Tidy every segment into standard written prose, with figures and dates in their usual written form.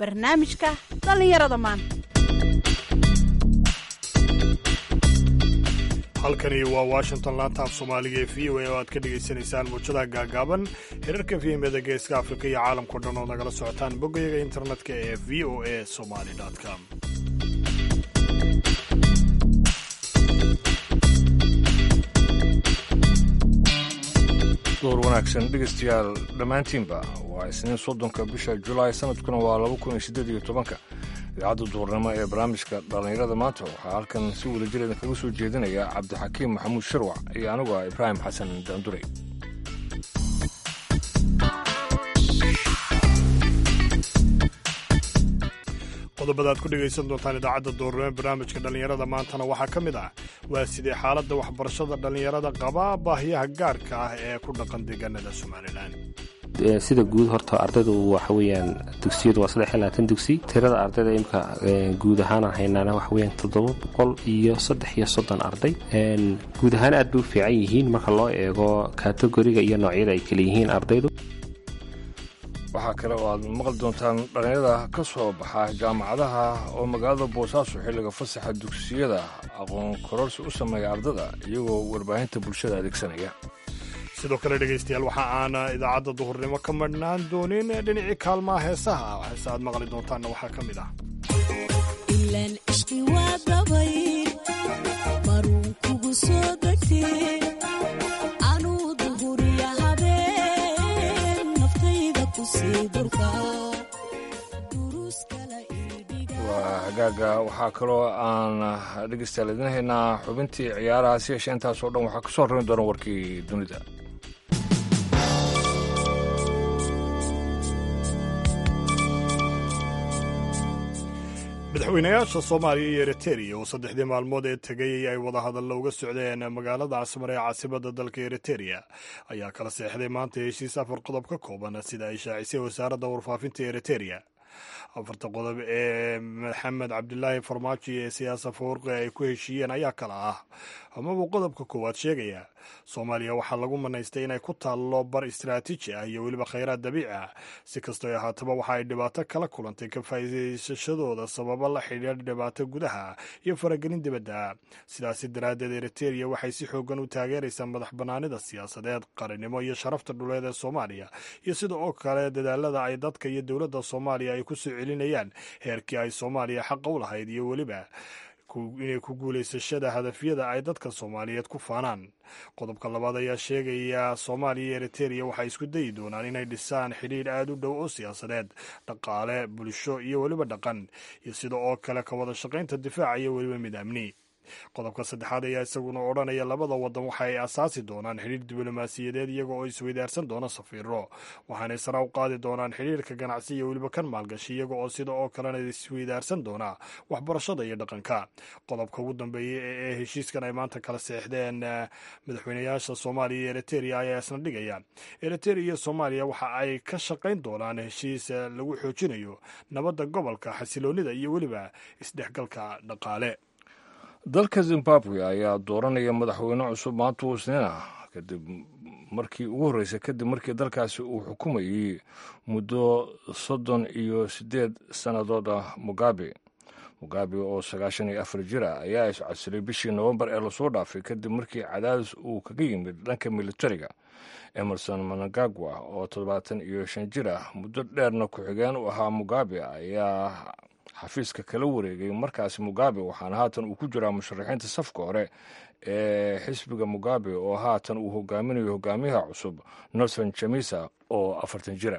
barnaamijka dhallinyarada maanta. halkani waa Washington, laanta af Soomaaliga ee VOA oo aad ka dhageysanaysaan muujadaha gaagaaban hirarka VMada Geeska Afrika iyo caalamka dhan oo nagala socotaan boggayaga internetka ee voasomali.com. door wanaagsan dhegeystayaal dhammaantiinba waa isniin 30 bisha Julaay sanadkuna waa 2018. idaacadda duurnimo ee barnaamijka dhallinyarada maanta waxaa halkan si wada jireeda kaga soo jeedinaya cabdixakiim maxamuud shirwac iyo anigu ah Ibraahim Xasan Daandure. qodobada aad ku dhegaysan doontaan idaacadda duurnimo ee barnaamijka dhallinyarada maantana waxaa ka mid ah waa sidee xaaladda waxbarashada dhallinyarada qaba baahiyaha gaarka ah ee ku dhaqan deegaanada Somalilan. sida guud horta ardaydu waxa weeyaan dugsiyadu waa 3 dugsi. tirada ardayda imka guud ahaan haynaana waxa weeyaan 733 arday. guud ahaan aad bay u fiican yihiin marka loo eego kategoriga iyo noocyada ay kala yihiin ardaydu. waxaa kale oo aad maqli doontaan dhallinyarada ka soo baxa jaamacadaha oo magaalada Boosaaso xilliga fasaxa dugsiyada aqoon kororsi u sameeya ardada iyagoo warbaahinta bulshada adeegsanaya. sidoo kale dhegaystayaal waxa aan idaacadda duhurnimo ka marnaan doonin dhinacii kaalmaha heesaha heesa aad maqli doontaanna waxaa ka mid ah ilaan ishqi waa dabay maruu kugu soo degtay anuu duhuriya habeen naftayda ku sii durka waa hagaaga. waxaa kaloo aan dhegaystayaal idin haynaa xubintii ciyaaraha si yeeshee intaasoo dhan waxaa ka soo horreyn doona warkii dunida. madaxweynayaasha Soomaaliya iyo Eritrea oo 3 maalmood ee tagay ay wada hadallo uga socdeen magaalada Asmara ee caasimadda dalka Eritrea ayaa kala seexday maanta heshiis 4 qodob ka kooban sida ay shaacisay wasaaradda warfaafinta Eritrea. 4 qodob ee Maxamed Cabdilaahi Farmaajo ee siyaasa fawrqa ay ku heshiiyeen ayaa kala ah amaba qodobka koowaad sheegaya Soomaaliya waxaa lagu manaystay inay ku taallo bar istiraatiiji ah iyo weliba kheyraad dabiici ah. si kastoo ay ahaataba waxa ay dhibaato kala kulantay ka faa'iidaysashadooda sababa la xidhiidha dhibaato gudaha iyo faragelin dibadda. sidaasi daraaddeed Eritrea waxay si xoogan u taageeraysaa madax bannaanida siyaasadeed, qaranimo iyo sharafta dhuleed ee Soomaaliya iyo sida oo kale dadaalada ay dadka iyo dowladda Soomaaliya ay ku soo celinayaan heerkii ay Soomaaliya xaq u lahayd iyo weliba inay ku guulaysashada hadafyada ay dadka Soomaaliyeed ku faanaan. qodobka labaad ayaa sheegaya Soomaaliya iyo Eritrea waxay isku dayi doonaan inay dhisaan xidhiidh aad u dhow oo siyaasadeed, dhaqaale, bulsho iyo weliba dhaqan, iyo sida oo kale ka wada shaqaynta difaaca iyo weliba mid amni. qodobka saddexaad ayaa isaguna odhanaya labada wadan waxa ay asaasi doonaan xidhiidh diblomaasiyadeed iyaga oo isweydaarsan doona safiiro, waxaanay sare u qaadi doonaan xidhiidhka ganacsi iyo weliba kan maalgashi iyaga oo sida oo kalena isweydaarsan doona waxbarashada iyo dhaqanka. qodobka ugu dambeeya ee heshiiskan ay maanta kala seexdeen madaxweynayaasha Soomaaliya iyo Eritrea ayaa isna dhigaya Eritrea iyo Soomaaliya waxa ay ka shaqayn doonaan heshiis lagu xoojinayo nabadda gobolka, xasiloonida iyo weliba isdhexgalka dhaqaale. dalka Zimbabwe ayaa dooranaya madaxweyne cusub maanta Isniina kadib markii dalkaasi uu xukumayay muddo 38 sannadood ah. Mugabe oo 94 jir ah ayaa iscasilay bishii Novembar ee lasoo dhaafay kadib markii cadaadis uu kaga yimid dhanka militariga. Emerson Mnangagwa oo 75 jir ah muddo dheerna ku-xigeen u ahaa Mugabe ayaa xafiiska kala wareegay markaasi Mugabe waxaana haatan uu ku jiraa musharaxiinta safka hore ee xisbiga Mugabe oo haatan uu hogaaminayo hogaamiyaha cusub Nelson Chamisa oo 40 jira.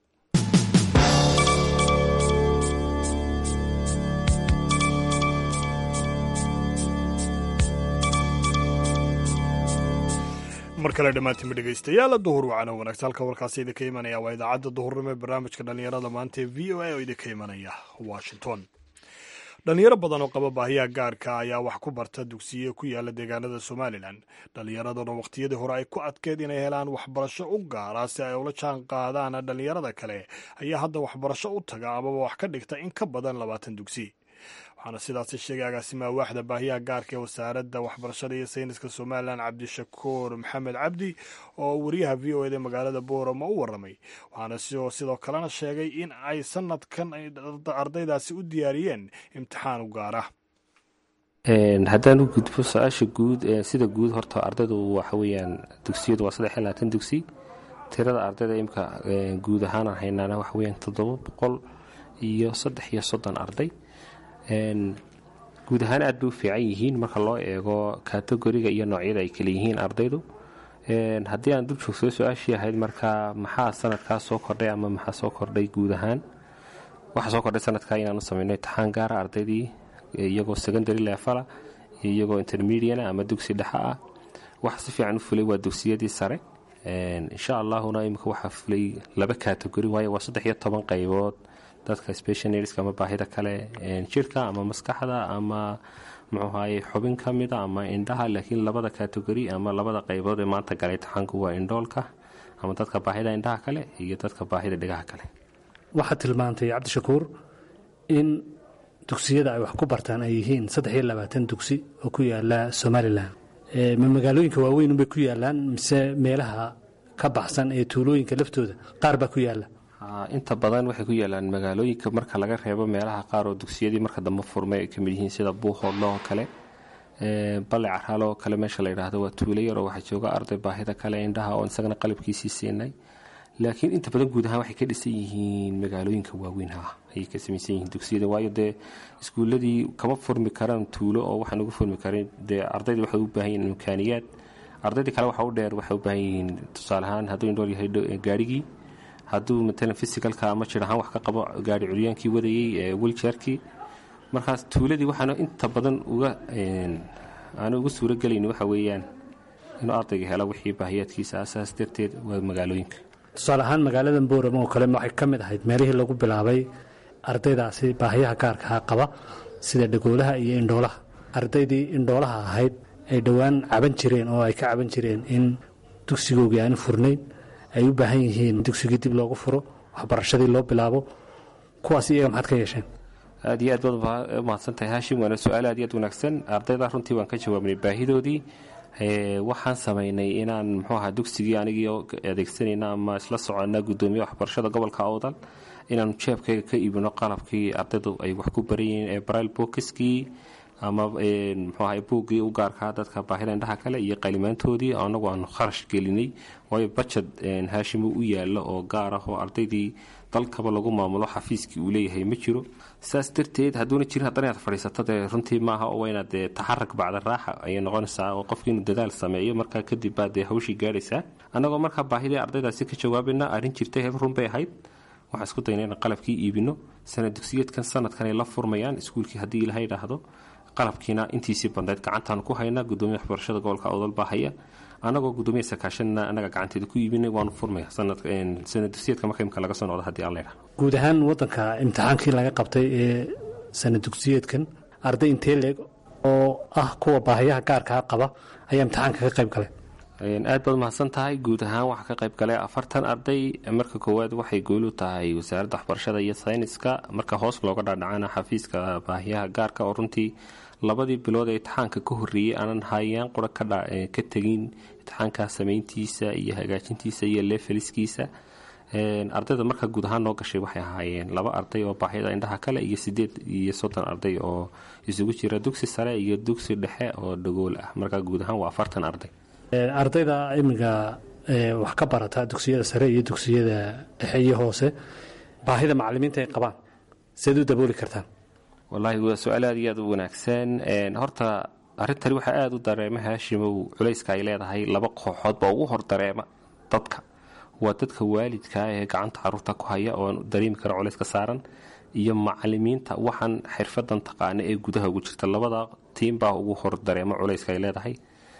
mar kale dhammaantiinba dhegaystayaal duhur wacana wanaagsan. halka warkaasi idinka imanaya waa idaacadda duhurnimo ee barnaamijka dhallinyarada maanta ee VOA oo idinka imanaya Washington. dhalinyaro badan oo qaba baahiyaha gaarka ayaa wax ku barta dugsiyo ku yaala deegaanada Somalilan. dhalinyaraduna waqtiyadii hore ay ku adkeed inay helaan waxbarasho u gaara si ay ula jaan qaadaan dhalinyarada kale ayaa hadda waxbarasho u taga amaba wax ka dhigta in ka badan 20 dugsi. waxaana sidaasi sheegay agaasimaha waaxda baahiyaha gaarka ee wasaaradda waxbarashada iyo sayniska somalilan cabdishakuur maxamed cabdi oo wariyaha v o eda magaalada boorama u waramay, waxaana sidoo kalena sheegay in ay sanadkan ardaydaasi u diyaariyeen imtixaan u gaara. haddaan u gudbo su-aasha guud sida guud horta ardaydu waxa weyaan dugsiyadu waa 3 dugsi. tirada ardayda imika guud ahaan aan haynaana waxa weyaan 733 arday. guud ahaan aad bay u fiican yihiin marka loo eego kategoriga iyo noocyada ay kala yihiin ardaydu. haddii aan dul joogsado su-aashii ahayd marka maxaa sanadkaa soo kordhay ama maxaa soo kordhay guud ahaan, waxaa soo kordhay sanadkaa inaanu samayno imtixaan gaara ardaydii iyagoo secondary level iyo iyagoo intermediate ama dugsi dhexe ah. waxa si fiican u fulay waa dugsiyadii sare. insha allahuna imika waxaa fulay 2 category waayo waa 13 qaybood dadka special needs ama baahida kale jirka ama maskaxda ama muxuu xubin ka mid ama indhaha, laakiin 2 category ama 2 qaybood ee maanta galay imtixaanku waa indhoolka ama dadka baahida indhaha kale iyo dadka baahida dhigaha kale. waxaad tilmaantay cabdishakuur in dugsiyada ay wax ku bartaan ay yihiin 23 dugsi oo ku yaala Somaliland. ma magaalooyinka waaweyn unbay ku yaalaan mise meelaha ka baxsan ee tuulooyinka laftooda qaar baa ku yaala? inta badan waxay ku yaalaan magaalooyinka marka laga reebo meelaha qaar oo dugsiyadii marka dambe furmay ay ka mid yihiin sida buuhoodlo oo kale, balle carhaalo oo kale meesha la yidhaahdo waa tuulo yar oo waxaa jooga arday baahida kale indhaha oo isagana qalabkiisii siinay. laakiin inta badan guud ahaan waxay ka dhisan yihiin magaalooyinka waaweyn ayay ka samaysan yihiin dugsiyada, waayo dee iskuuladii kama furmi karaan tuulo oo waxaan ugu furmi karin dee ardayda waxay u baahan yihiin imkaaniyaad. ardaydii kale waxa u dheer waxay u baahan yihiin tusaale ahaan hadduu indhool yahay gaarigii, hadduu matalan physicalka ama jir ahaan wax ka qabo gaari curyaankii wadayey wheelchairkii. markaas tuuladii waxaana inta badan aanu uga suuro gelayni waxa weeyaan inuu ardayga helo wixii baahiyaadkiisa asaas darteed waa magaalooyinka. tusaale ahaan magaalada boorama oo kale waxay ka mid ahayd meelihii lagu bilaabay ardaydaasi baahiyaha gaarkaa qaba sida dhagoolaha iyo indhoolaha. ardaydii indhoolaha ahayd ay dhowaan caban jireen oo ay ka caban jireen in dugsigoogii aanu furnayn, ay u baahan yihiin dugsigii dib loogu furo, waxbarashadii loo bilaabo, kuwaas iyaga maxaad ka yeesheen? aad iyo aad baad umahadsantahay haashim, waana su-aal aad iyo aad wanaagsan. ardayda runtii waan ka jawaabnay baahidoodii. waxaan samaynay inaan muxuu ahaa dugsigii anigii adeegsanayna ama isla socona gudoomiye waxbarashada gobolka awdal inaanu jeebkayga ka iibino qalabkii ardaydu ay wax ku barayeen ee braille bookskii ama muxuu ahaa buuggii u gaarkaa dadka baahida indhaha kale iyo qalimaantoodii anagu aanu kharash gelinay, waayo budget haashim u yaalo oo gaar ah oo ardaydii dalkaba lagu maamulo xafiiskii uu leeyahay ma jiro. saas darteed hadduuna jirin haddana inaad fadhiisato dee runtii maaha oo inaad dee taxarag bacda raaxa ayay noqonaysaa oo qofkii inuu dadaal sameeyo markaa kadib baad dee hawshii gaadhaysaa. annagoo markaa baahidii ardaydaasi ka jawaabayna arrin jirtay run bay ahayd. waxaan isku dayna inaan qalabkii iibino. sanad dugsiyeedkan sanadkan ay la furmayaan iskuulkii haddii ilaahay idhaahdo. qalabkiina intiisii bandhayd gacantaan ku haynaa, gudoomiye waxbarashada gobolka awdal baa haya, anagoo gudoomiye sakaashanna anaga gacanteeda ku iibinay waanu furmaya sanad dugsiyeedka marka imka laga soo noqdo haddii aan leedahay. guud ahaan waddanka imtixaankii laga qabtay ee sanad dugsiyeedkan arday intee leeg oo ah kuwa baahiyaha gaarkaa qaba ayaa imtixaanka ka qayb galay? aad baad mahadsan tahay. guud ahaan waxaa ka qayb galay 40 arday. marka koowaad waxay gool u tahay wasaaradda waxbarashada iyo sayniska, marka hoos looga dhaadhacana xafiiska baahiyaha gaarka oo runtii 2 bilood ee imtixaanka ka horreeyey aanan hayaan qura ka tegin imtixaanka samayntiisa iyo hagaajintiisa iyo leefeliskiisa. ardayda marka guud ahaan noo gashay waxay ahaayeen 2 arday oo baahida indhaha kale iyo 38 arday oo isugu jira dugsi sare iyo dugsi dhexe oo dhagool ah. marka guud ahaan waa 40 arday. ardayda imiga wax ka barata dugsiyada sare iyo dugsiyada dhexe iyo hoose baahida macallimiinta ay qabaan seed u dabooli kartaan? wallaahi waa su-aal aad iyo aad u wanaagsan. horta arrintani waxaa aada u dareema haashimow culayska ay leedahay 2 kooxood baa ugu hor dareema dadka. waa dadka waalidka ee gacanta caruurta ku haya oo dareemi kara culayska saaran, iyo macallimiinta waxaan xirfadan taqaana ee gudaha ugu jirta. 2 tiim baa ugu hor dareema culayska ay leedahay.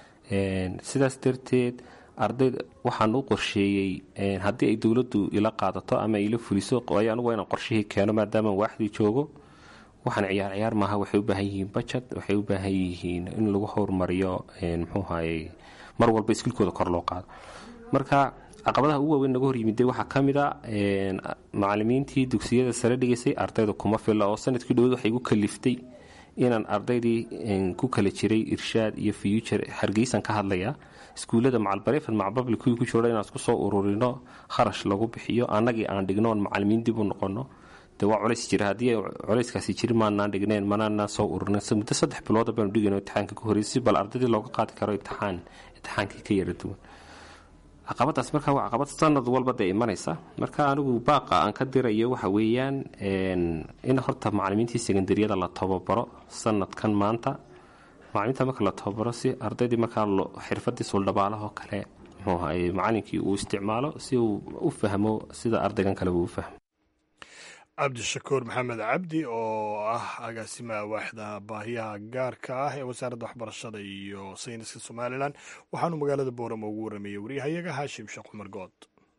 sidaas darteed ardayda waxaan u qorsheeyey haddii ay dowladdu ila qaadato ama ila fuliso anugu inaan qorshihii keeno maadaama waaxdii joogo. waxaan ciyaar maaha, waxay u baahan yihiin budget, waxay u baahan yihiin in lagu horumariyo muxuu ahaayey mar walba iskuulkooda kor loo qaado. marka caqabadaha ugu waaweyn naga hor yimiday waxaa ka mid a macalimiintii dugsiyada sare dhigaysay ardayda kuma filla oo sanadkii dhaweed waxay igu kaliftay inaan ardaydii ku kala jiray irshaad iyo future hargeysan ka hadlaya iskuullada macalbareefad macbabli kuwii ku jooga inaan isku soo ururino kharash lagu bixiyo annagii aan dhignoon macalimiin dib u noqono dee waa culays jira haddii culayskaasi jiri maanaan dhigneen manaanaan soo ururin muddo 3 bilood baanu dhigayno imtixaanka ka horreysay bal ardaydii looga qaadi karo imtixaankii ka yara duwan caqabadaas markaa waa caqabad sanad walba dee imanaysa marka anigu baaqa aan ka dirayo waxa weeyaan in horta macalimiintii secondariyada la tababaro sanadkan maanta macalimiinta marka la tababaro si ardaydii markaa xirfadii suldhabaalahoo kale muxuu ahaay macalinkii uu isticmaalo si uu u fahmo sida ardaygan kale uu u fahmo cabdishakuur maxamed cabdi oo ah agaasimaha waaxda baahiyaha gaarka ah ee wasaaradda waxbarashada iyo sayniska somalilan waxaanu magaalada boorama ugu waramayey waryahayaga haashim sheekh cumar good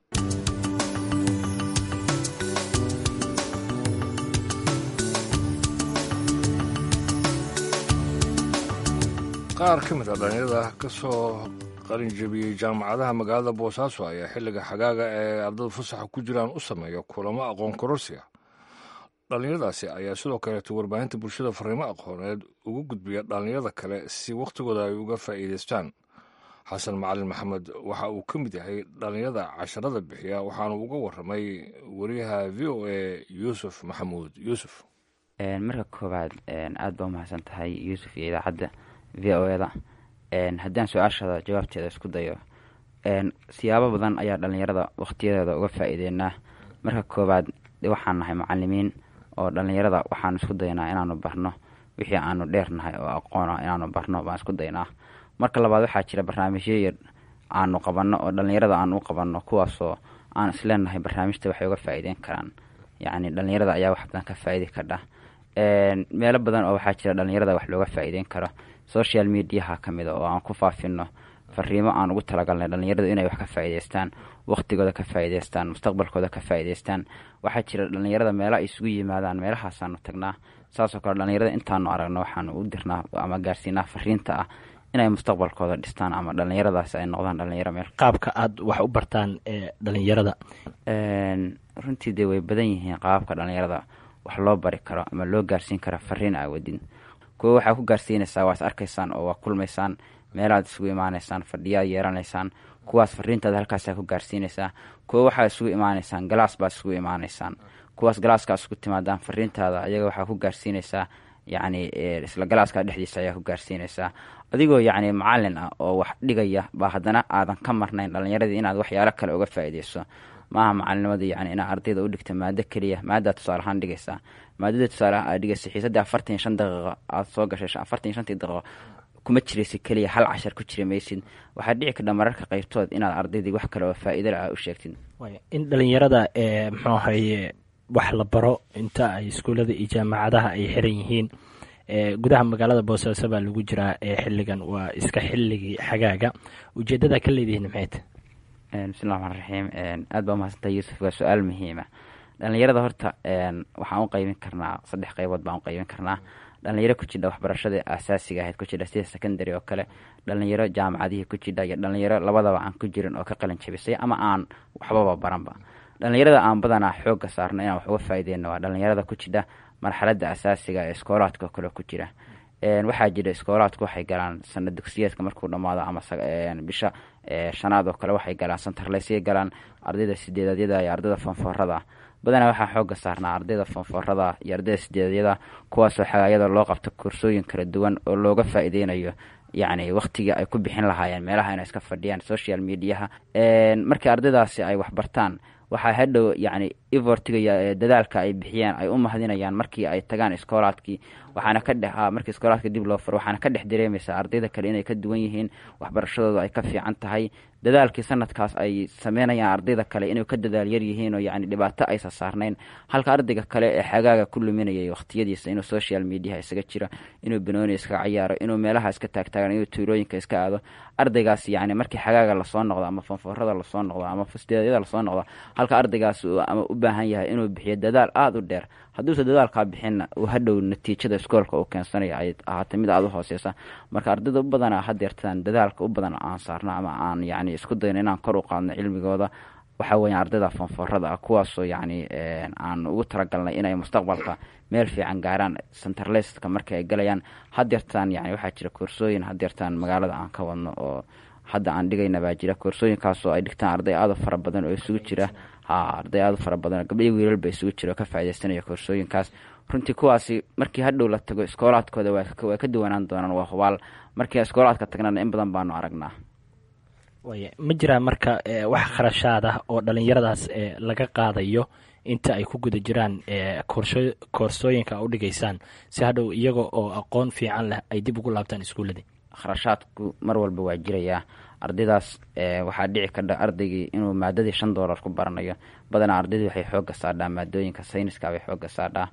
qaar ka mid a dhalinyarada ka soo qalinjabiyey jaamacadaha magaalada boosaaso ayaa xilliga xagaaga ee ardada fasaxa ku jiraan u sameeya kulamo aqoon kororsiga dhallinyaradaasi ayaa sidoo kaleeto warbaahinta bulshada fariimo aqooneed ugu gudbiya dhallinyarada kale si wakhtigooda ay uga faa'iidaystaan xasan macalin maxamed waxa uu ka mid yahay dhallinyarada casharada bixiya waxaanu uga warramay wariyaha v o a yuusuf maxamuud yuusuf marka koowaad aad baa umahadsan tahay yuusuf iyo idaacadda v o eda haddaan su-aashada jawaabteeda isku dayo siyaabo badan ayaa dhallinyarada wakhtiyadeeda uga faa'iideynaa marka koowaad waxaan nahay macalimiin oo dhallinyarada waxaan isku daynaa inaanu barno wixii aanu dheernahay oo aqoona inaanu barno baan isku daynaa marka labaad waxaa jira barnaamijyo yar aanu qabanno oo dhallinyarada aanu u qabanno kuwaasoo aan isleenahay barnaamijta waxay uga faa'iideyn karaan yacni dhallinyarada ayaa wax badan ka faa'idi kardha meelo badan oo waxaa jira dhallinyarada wax looga faa'iideyn karo social mediaha ka mid a oo aan ku faafino fariimo aan ugu talagalnay dhallinyaradu inay wax ka faa'iidaystaan waqtigooda ka faa'iidaystaan mustaqbalkooda ka faa'iidaystaan waxaa jira dhallinyarada meelo ay isugu yimaadaan meelahaasaanu tagnaa saasoo kale dhallinyarada intaanu aragno waxaanu u dirnaa ama gaarsiinaa fariinta ah inay mustaqbalkooda dhistaan ama dhallinyaradaasi ay noqdaan dhallinyaro meel qaabka aad wax u bartaan dhallinyarada runtii dee way badan yihiin qaababka dhallinyarada wax loo bari karo ama loo gaarsiin karo fariin aawadin kuwo waxaa ku gaarsiinaysaa waa is arkaysaan oo waa kulmaysaan meelaad isugu imaanaysaan fadhiyaad yeelanaysaan kuwaas fariintaada halkaasaa ku gaarsiinaysaa kuwo waxaa isugu imaanaysaan galaas baad isugu imaanaysaan kuwaas galaaskaad isugu timaadaan fariintaada ayaga waxaa ku gaarsiinaysaa yacni isla galaaskaa dhexdiisa ayaa ku gaarsiinaysaa adigoo yacni macalin ah oo wax dhigaya baa haddana aadan ka marnayn dhallinyaradii inaad waxyaalo kale uga faa'iidayso maaha macalinimada yacni inaad ardayda u dhigta maado keliya maadaad tusaale ahaan dhigaysaa maadada tusaaleahaan aad dhigaysa xiisadii 45 daqiiqo aad soo gashay 45 daqiiqo kuma jiraysa keliya hal cashar ku jiri maysid waxaa dhici karta mararka qaybtood inaad ardaydii wax kale oo faa'iido leh u sheegtid in dhallinyarada muxuu ahaye wax la baro inta ay iskuullada iyo jaamacadaha ay xiran yihiin gudaha magaalada boosaaso baa lagu jiraa xilligan waa iska xilligii xagaaga ujeeddada ka leedihiin maxay tahay bismillahi raxmaan raxiim aad baa umahadsantahay yuusuf waa su-aal muhiima dhallinyarada horta waxaan u qaybin karnaa 3 qaybood baan u qaybin karnaa dhalinyaro ku jidha waxbarashada asaasiga ahayd ku jidha sida secondary oo kale dhalinyaro jaamacadihii ku jidha iyo dhalinyaro labadaba aan ku jirin oo ka qalin jabisay ama aan waxbaba baranba dhalinyarada aan badanaa xooga saarno inaan wax uga faa'iideyno waa dhalinyarada ku jidha marxaladda asaasiga ee iskoolaadka kale ku jira waxaa jira iskoolaadku waxay galaan sanad dugsiyeedka markuu dhammaado ama bisha shanaad oo kale waxay galaan santarleysay galaan ardayda sideedadyada iyo ardayda foonfoorada badanaa waxaa xooga saarnaa ardayda foonfoorada iyo ardayda sideedadyada kuwaasoo xagaayada loo qabto koorsooyin kala duwan oo looga faa'iideynayo yacni waqtigii ay ku bixin lahaayeen meelaha inay iska fadhiyaan social mediaha markii ardaydaasi ay waxbartaan waxaa hadhow yacni efortiga iyo dadaalka ay bixiyaan ay u mahadinayaan markii ay tagaan iskoolaadkii waxaana ka dhex markii iskoolaadka dib loo furo waxaana ka dhex dareemaysaa ardayda kale inay ka duwan yihiin waxbarashadooda ay ka fiican tahay dadaalkii sanadkaas ay sameynayaan ardayda kale inay ka dadaal yar yihiin oo yacni dhibaato aysa saarnayn halka ardayga kale ee xagaaga ku luminayay waqtiyadiisa inuu social mediaha isaga jiro inuu banooni iskaga cayaaro inuu meelaha iska taagtaagan inuu tuulooyinka iska aado ardaygaas yacni markii xagaaga lasoo noqdo ama foonfoorada lasoo noqdo ama fasdeedyada lasoo noqdo halka ardaygaas ama u baahan yahay inuu bixiyo dadaal aada u dheer. hadduusa dadaalkaa bixinna uu hadhow natiijada iskoolka uu keensanaya ay ahaatay mid aada u hooseysa. marka ardayda u badana hadeertaan dadaalka u badan aan saarno ama aan yani isku dayno inaan kor u qaadno cilmigooda waxaa weeyaan ardayda fanfoorada ah kuwaasoo yani aan ugu talagalnay inay mustaqbalka meel fiican gaaraan centerlestka markii ay galayaan. hadeertaan yani waxaa jira koorsooyin hadeertaan magaalada aan ka wadno oo hadda aan dhigayna baa jira koorsooyinkaasoo ay dhigtaan arday aada u fara badan oo isugu jira arday aada u fara badan oo gabdho iyo wiilalba isugu jira oo ka faaidaysanaya koorsooyinkaas. runtii kuwaasi markii hadhow la tago iskoolaadkooda way ka duwanaan doonaan waa hubaal. markii iskoolaadka tagnana in badan baanu aragnaa. ma jiraa marka wax kharashaad ah oo dhalinyaradaas laga qaadayo inta ay ku guda jiraan koorsooyinka u dhigaysaan si hadhow iyaga oo aqoon fiican leh ay dib ugu laabtaan iskuuladii? kharashaadku mar walba waa jirayaa. ardaydaas waxaa dhici kardha ardaygii inuu maadadii $5 ku baranayo. badanaa ardaydii waxay xooga saadhaa maadooyinka sayniska bay xooga saadhaa.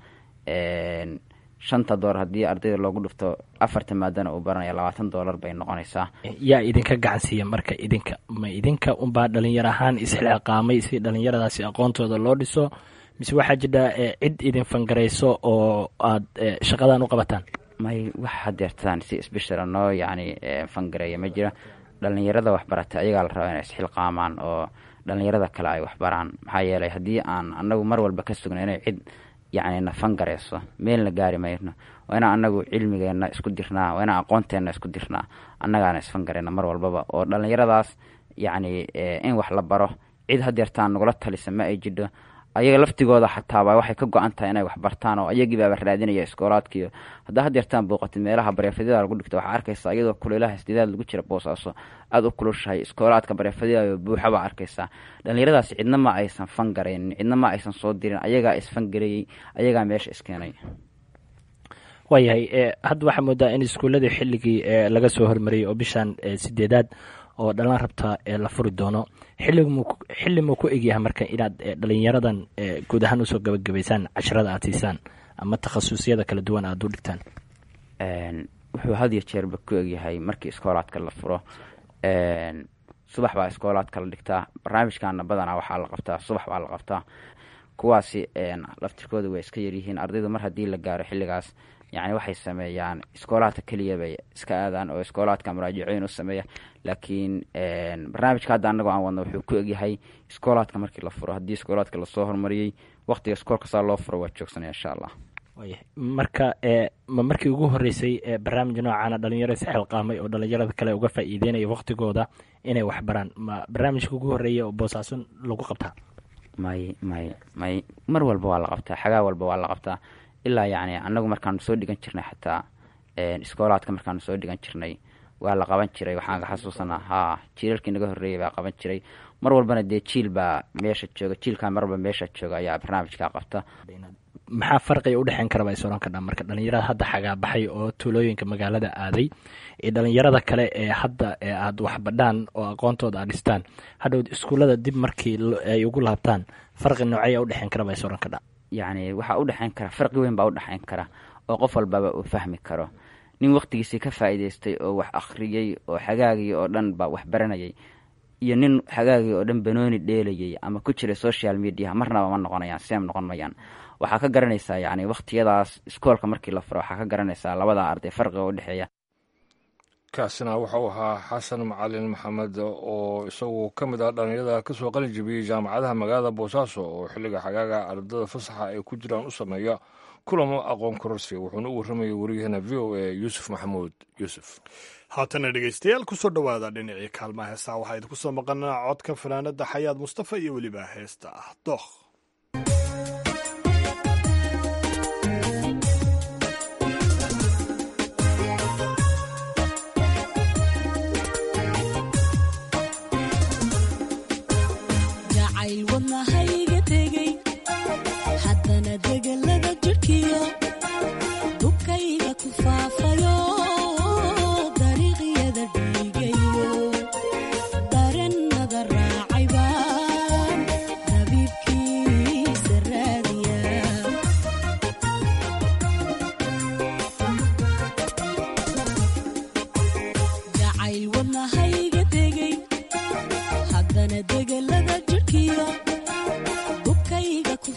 $5 haddii ardayda loogu dhufto 4 maadana uu baranaya $20 bay noqonaysaa. yaa idinka gacansiiya marka idinka unbaa dhalinyar ahaan isxilqaamay si dhalinyaradaasi aqoontooda loo dhiso mise waxaa jira cid idin fangarayso oo aad shaqadan u qabataan? may wax hadeertaan si isbishara noo yani fangareeya ma jira. dhalinyarada waxbarata ayagaa la rabaa inay isxilqaamaan oo dhalinyarada kale ay waxbaraan. maxaa yeelay haddii aan anagu mar walba ka sugna inay cid yani na fangareyso meelna gaari mayno. waa inaan anagu cilmigeena isku dirnaa, waa inaan aqoonteena isku dirnaa, annagaana isfangareyna mar walbaba. oo dhalinyaradaas yani in wax la baro cid hadeertaan nagula talisa ma ay jidho. ayaga laftigooda xataaba waxay ka go-an tahay inay wax bartaan oo ayagiibaaba raadinaya iskoolaadkiiyo haddaa hadeertaan booqatid meelaha bareefadida lagu dhigto waxaa arkaysaa iyadoo kuleelaha isdidaad lagu jira boosaaso aada u kulushahay iskoolaadka bareefadida buuxa baa arkaysaa. dhalinyaradaasi cidna ma aysan fangaraynin, cidna ma aysan soo dirin, ayagaa isfangareeyey, ayagaa meesha iskeenay. waayahay hadda waxaa moodaa in iskuuladii xilligii laga soo hormariyey oo bishan 8 oo dhalan rabta la furi doono. xilli muu ku egyahay marka inaad dhalinyaradan guud ahaan usoo gabagabaysaan casharada aad siisaan ama takhasusyada kala duwan aad u dhigtaan? wuxuu had iyo jeerba ku egyahay markii iskoolaadka la furo. subax baa iskoolaadka la dhigtaa. barnaamijkaana badanaa waxaa la qabtaa subax baa la qabtaa. kuwaasi laftirkooda way iska yaryihiin. ardaydu mar haddii la gaaro xilligaas yani waxay sameeyaan iskoolaadka keliya bay iska aadaan oo iskoolaadka muraajacooyin u sameeya. laakiin barnaamijka hadda anagoo aan wadno wuxuu ku egyahay iskoolaadka markii la furo. haddii iskoolaadka lasoo hormariyey waqtiga iskoolka saa loo furo waa joogsanaya insha allah. marka ma markii ugu horeysay barnaamij noocaana dhalinyaro isxilqaamay oo dhalinyarada kale uga faa'iideynaya waqtigooda inay wax baraan? ma barnaamijka ugu horeeya oo boosaaso lagu qabtaa? may mar walba waa la qabtaa, xagaa walba waa la qabtaa. ilaa yani anagu markaanu soo dhigan jirnay xataa iskoolaadka markaanu soo dhigan jirnay waa la qaban jiray. waxaan ka xasuusanaa jiilalkii naga horreeyay baa qaban jiray. mar walbana dee jiil baa meesha jooga, jiilkaa mar walba meesha jooga ayaa barnaamijkaa qabta. maxaa farqiga udhexeyn kara baa isoran kadhaa marka dhalinyarada hadda xagaa baxay oo tuulooyinka magaalada aaday ee dhalinyarada kale ee hadda aada waxbadhaan oo aqoontooda aad dhistaan hadhow iskuullada dib markii ay ugu laabtaan farqi noocaya udhexeyn kara baa isoran kadhaa? yani waxaa udhexeyn kara farqi weyn baa udhexeyn kara oo qof walbaba uu fahmi karo. nin waqtigiisii ka faa'iidaystay oo wax akhriyey oo xagaagii oo dhan ba wax baranayay iyo nin xagaagii oo dhan banooni dheelayay ama ku jira social media marnaba ma noqonayaan, seem noqon mayaan. waxaa ka garanaysaa yani waqtiyadaas iskoolka markii la furo waxaa ka garanaysaa labada arday farqiga udhexeeya. kaasina wuxuu ahaa xasan macalin maxamed oo isagu ka mid ah dhalinyarada kasoo qalin jebiyey jaamacadaha magaalada boosaaso oo xilliga xagaaga ardada fasaxa ay ku jiraan u sameeya kulamo aqoon kororsi. wuxuuna u warramayay wariyahana v o a yuusuf maxamuud yuusuf. haatana dhegeystayaal kusoo dhowaada dhinacii kaalmaha heestaa waxaa idinku soo maqanaa codka fanaanada xayaad mustafa iyo weliba heesta ah dookh. haddana degelada jirkiyo dubkayga ku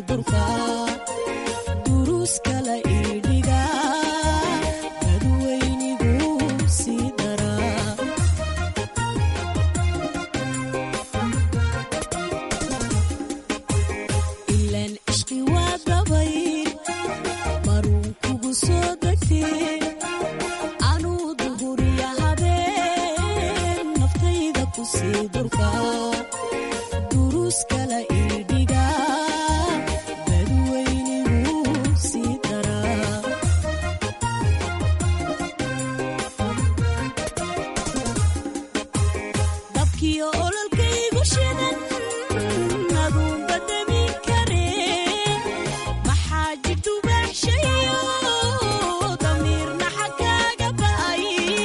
durka duruus kala idhiga dadweynigu sii daraa ilaan ishqi waa gabay maruun kugu soo degtee anuu duhuriya habeen naftayda ku sii durka duruus kala idhiga dadweynigu sii daraa dabkiyo ololkaygu shidan aduun badami karee maxaa jirtu baaxshayo damiirna xagkaaga ba'ay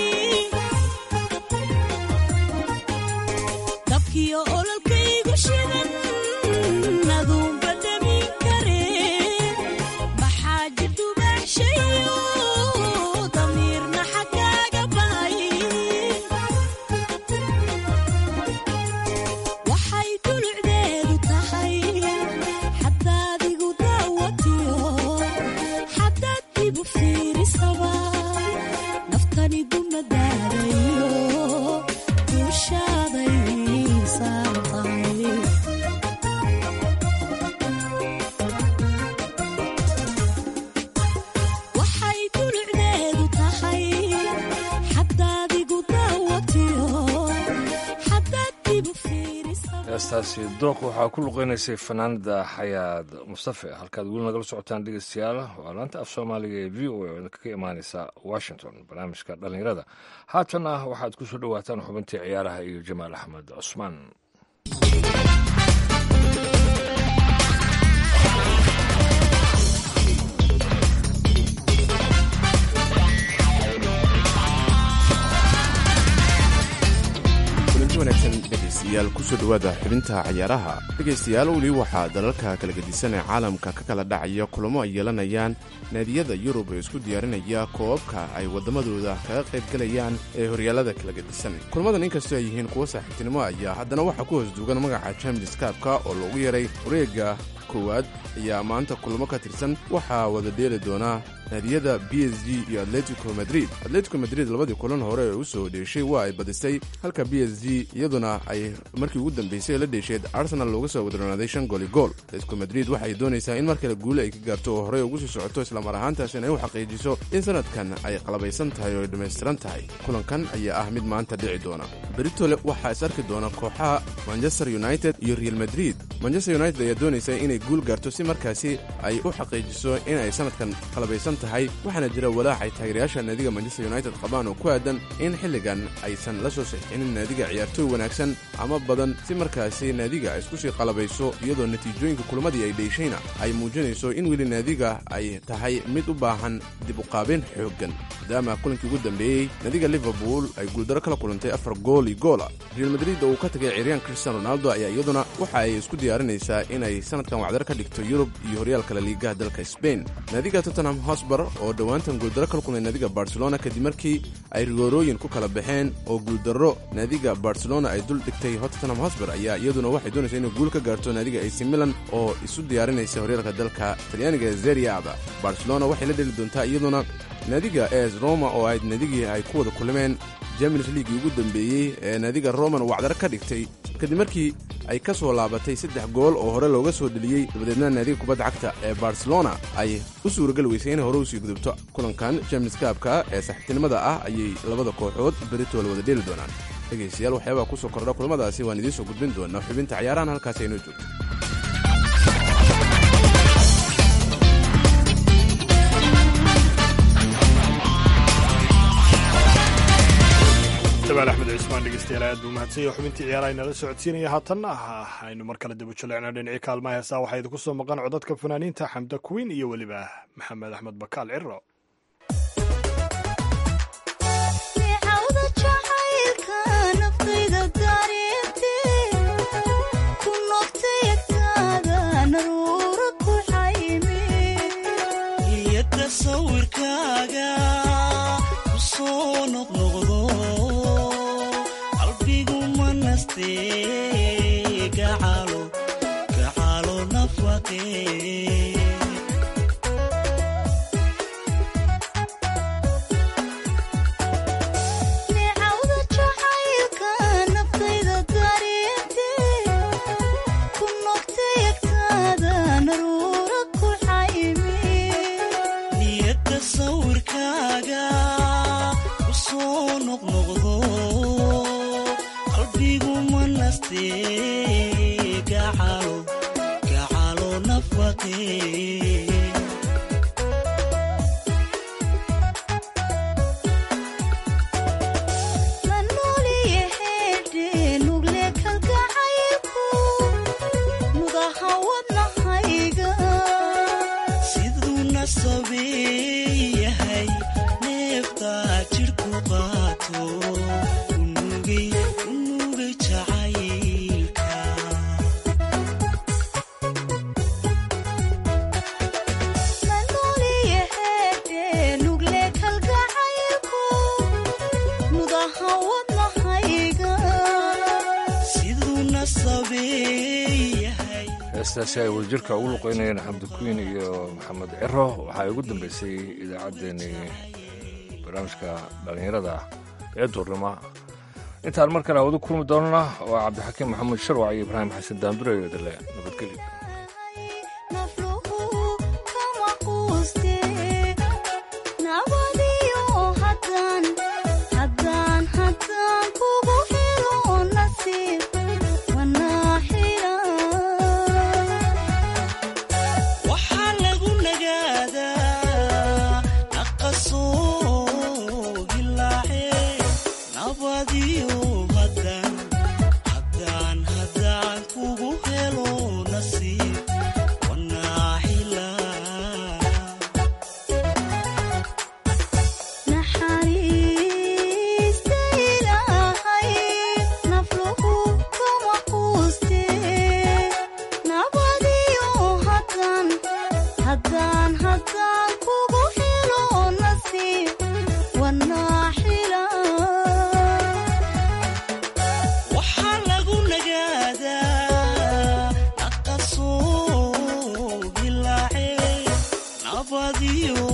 dabkiyo ololkaygu shidan aduun badami karee maxaa jirtu baaxshayo damiirna xagkaaga ba'ay waxay dulucdeedu tahay xadaad igu daawatiyo xadaad igu fiirisaba naftani dumadaadayo duushaaday saartay waxay dulucdeedu tahay xadaad igu daawatiyo xadaad igu fiirisaba heestaasi dooq waxaa ku luqeynaysay fanaanada xayaad mustafe halkaad weli nagala socotaan dhegeystayaal waa laanta af soomaaliga ee v o a oo kaga imaaneysa washington barnaamijka dhallinyarada haatanna waxaad ku soo dhowaataan xubintii ciyaaraha iyo jamaal axmed cusmaan kulanti wanaagsan dhegaystayaal kusoo dhowaada xubinta ciyaaraha dhegaystayaal weli waxaa dalalka kala gedisan ee caalamka ka kala dhacaya kulamo ay yeelanayaan naadiyada yurub ee isku diyaarinaya koobabka ay waddamadooda kaga qayb galayaan ee horyaalada kala gedisan kulamadan inkastoo ay yihiin kuwo saaxiibtinimo ayaa haddana waxaa ku hoos duugan magaca champions kaabka oo loogu yeeray wareegga koowaad ayaa maanta kulamo ka tirsan waxaa wada dheeli doonaa naadiyada b s g iyo atletico madrid labadii kulan hore ee u soo dheeshay waa ay badisay halka b s g iyaduna ay markii ugu dambaysay la dheesheed arsenal looga soo wadronaaday 5 gool iyo gool atletico madrid waxay doonaysaa in mar kale guule ay ka gaarto oo horey ugu sii socoto islamar ahaantaasina ay u xaqiijiso in sanadkan ay qalabaysan tahay oo ay dhammaystiran tahay kulankan ayaa ah mid maanta dhici doona beritole waxaa is arki doona kooxaha manchester united iyo real madrid manchester united ayaa doonaysa inay guul gaarto si markaasi ay u xaqiijiso in ay sanadkan qalabaysan tahay waxaana jira walaac ay taageerayaasha naadiga manchester united qabaan oo ku aadan in xilligan aysan la soo saxiixinin naadiga ciyaartooy wanaagsan ama badan si markaasi naadiga ay isku sii qalabayso iyadoo natiijooyinka kulamadii ay dheeshayna ay muujinayso in weli naadiga ay tahay mid u baahan dib u qaabin xooggan maadaama kulankii ugu dambeeyey naadiga liverpool ay guuldaro kala kulantay 4 gool iyo goola real madrid oo uu ka tagay ciyaaryahan cristiano ronaldo ayaa iyaduna waxa ay isku diyaarinaysaa inay sanadkan wacdar ka dhigto yurub iyo horyaalka la liigaha dalka spain naadiga tottenham hotspur oo dhowaantan guuldaro kala kulmay naadiga barcelona kadib markii ay rigoorooyin ku kala baxeen oo guuldarro naadiga barcelona ay dul dhigtay tottenham hotspur ayaa iyaduna waxay doonaysaa inay guul ka gaarto naadiga AC Milan oo isu diyaarinaysa horyaalka dalka talyaaniga ee Serie A barcelona waxay la dheli doontaa iyaduna naadiga AS Roma oo ay naadigii ay ku wada kulmeen Champions League ugu dambeeyay ee naadiga Roman wacdar ka dhigtay kadib markii ay ka soo laabatay 3 gool oo hore looga soo dhaliyay dabadeedna naadiga kubadda cagta ee Barcelona ay u suuragal weysay inay hore u sii gudubto kulankan Champions Cup-ka ee saaxiibtinimada ah ayay labada kooxood berito wada dheeli doonaan dhegeystayaal waxyaabaa ku soo kordha kulamadaasi waan idiin soo gudbin doonaa xubinta ciyaarahan halkaas aynoo joogto jamaal axmed cismaan dhegeystayaal aad buu mahadsan yahay xubintii ciyaaraha inala socodsiinaya haatanna aynu mar kale dib u jaleecno dhinacii kaalmaha heesaa waxaa idinku soo maqan codadka fanaaniinta xamda kuwiin iyo weliba maxamed axmed bakaal ciro gacalo nafwa nafaqee neecawda jacaylka naftayda dareentee ku nogtay agtaada naruura ku xaymi niyadda sawirkaaga ku soo noqnoqdo qalbigu ma nastee gacalo nafaqee la nooliye heedhe nugle kalgacaylku nudaha wadnahayga siduu nasabeeyahay neeftaa jidhku qaato unugay jacaylka la nooliye heedhe nugle kalgacaylku nudaha wadnahayga siduu nasabeeyahay. heestaasi ay wadajirka ugu luqeynayeen xamdi kuwiin iyo maxamed ciro waxaa ugu dambeysay idaacaddeenii barnaamijka dhallinyarada ee duurnimo intaan mar kale awadu kulmi doonana waa cabdixakiim maxamuud sharwac iyo ibraahim xasan daandure iyo dale nabadgelyo nafluhu kama quustee nabadiyo haddaan kugu helo nasiib wanaaxila waxaa lagu nagaadaa naqasoo gilaacee nabadiyo haddaan kugu helo nasiib wanaaxila naxariista ilaahay nafluhu kama quustee nabadiyo haddaan kugu helo nasiib wanaaxila waxaa lagu nagaadaa naqasoo gilaacee nabadiyo